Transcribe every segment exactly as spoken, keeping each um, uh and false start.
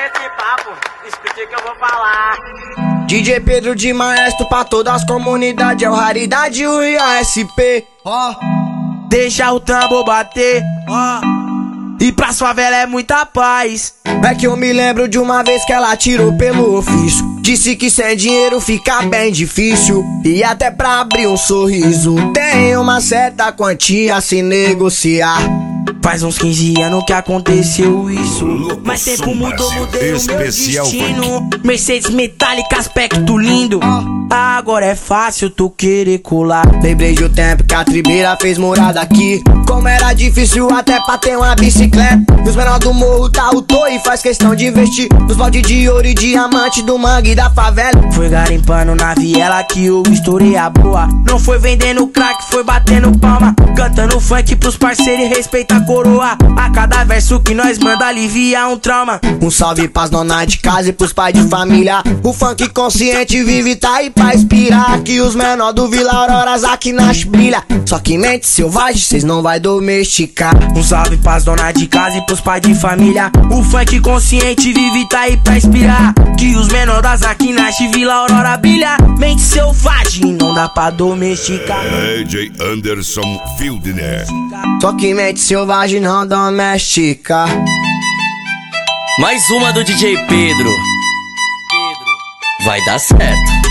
esse papo, escute o que eu vou falar. D J Pedro de Maestro pra todas as comunidades, é o Raridade e o I A S P. Ó, oh. Deixa o tambor bater, ó. Oh. E pra sua vela é muita paz. É que eu me lembro de uma vez que ela tirou pelo ofício. Disse que sem dinheiro fica bem difícil, e até pra abrir um sorriso tem uma certa quantia a se negociar. Faz uns quinze anos que aconteceu isso, mas tempo mudou, mudei o meu destino. Mercedes metálica, aspecto lindo, agora é fácil tu querer colar. Lembrei do tempo que a Tribeira fez morada aqui, como era difícil até pra ter uma bicicleta. E os menores do morro tá o tô e faz questão de investir nos balde de ouro e diamante do mangue da favela. Foi garimpando na viela que eu estourei a boa. Não foi vendendo crack, foi batendo palma, cantando funk pros parceiros e respeita a coroa. A cada verso que nós manda alivia um trauma. Um salve pras dona de casa e pros pais de família. O funk consciente vive, tá aí pra inspirar. Que os menor do Vila Auroras aqui nas brilha. Só que mente selvagem, cês não vai domesticar. Um salve pras dona de casa e pros pais de família. O funk consciente vive, tá aí pra inspirar. Que os menor das aqui nas Vila Aurora brilha. Mente selvagem, não dá pra domesticar. D J Anderson Fieldner. Só que mente selvagem não domestica. Mais uma do D J Pedro. Vai dar certo.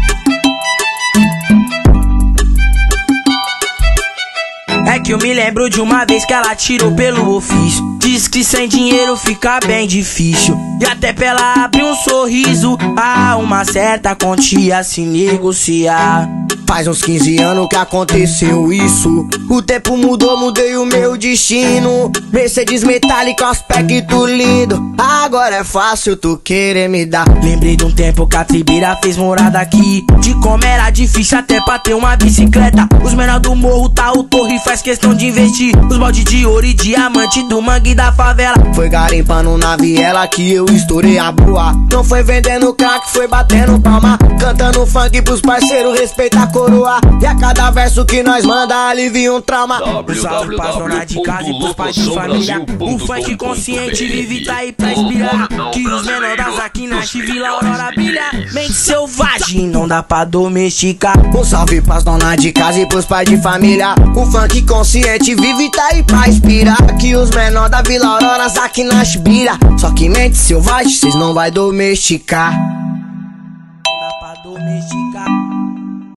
É que eu me lembro de uma vez que ela tirou pelo ofício. Diz que sem dinheiro fica bem difícil, e até pra ela abrir um sorriso há uma certa quantia a se negociar. Faz uns quinze anos que aconteceu isso, o tempo mudou, mudei o meu destino. Mercedes metálica, aspecto lindo, agora é fácil tu querer me dar. Lembrei de um tempo que a Tribeira fez morada aqui, de como era difícil até pra ter uma bicicleta. Os menor do morro tá o torre faz questão de investir nos balde de ouro e diamante do mangue da favela. Foi garimpando na viela que eu estourei a boa. Não foi vendendo crack, foi batendo palma, cantando funk pros parceiros, respeita a coroa. E a cada verso que nós manda alivia um trauma. Um salve pra dona de casa e pros pais de família. O funk consciente vive, tá aí pra inspirar. Que os menor das aqui na Vila Aurora brilha. Mente selvagem, não dá pra domesticar. Um salve pras dona de casa e pros pais de família. O funk consciente vive, tá aí pra inspirar. Que os menor da Vila Aurora aqui nas brilha. Só que mente selvagem, cês não vai domesticar. Não dá pra domesticar.